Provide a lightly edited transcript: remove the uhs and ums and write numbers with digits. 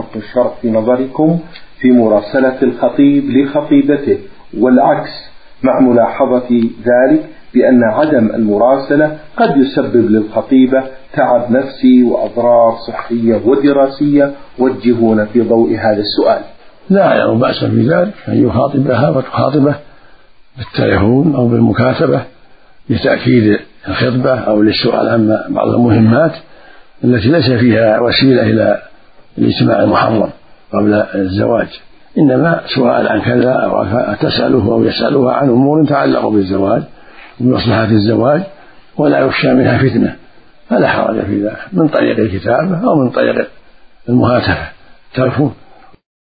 حكم الشرع في نظركم في مراسلة الخطيب لخطيبته والعكس، مع ملاحظة ذلك بأن عدم المراسلة قد يسبب للخطيبة تعب نفسي وأضرار صحية ودراسية. وجهونا في ضوء هذا السؤال. لا يعني بأس في ذلك أن يخاطبها وتخاطبه بالتليفون أو بالمكاتبة لتأكيد الخطبة أو للسؤال عن بعض المهمات التي ليس فيها وسيلة إلى الاجتماع المحرم قبل الزواج، إنما سؤال عن كذا أو تسأله أو يسألها عن أمور تعلق بالزواج وبمصلحة الزواج ولا يخشى منها فتنة، فلا حرج في ذلك من طريق الكتابة أو من طريق المهاتفة تلفون.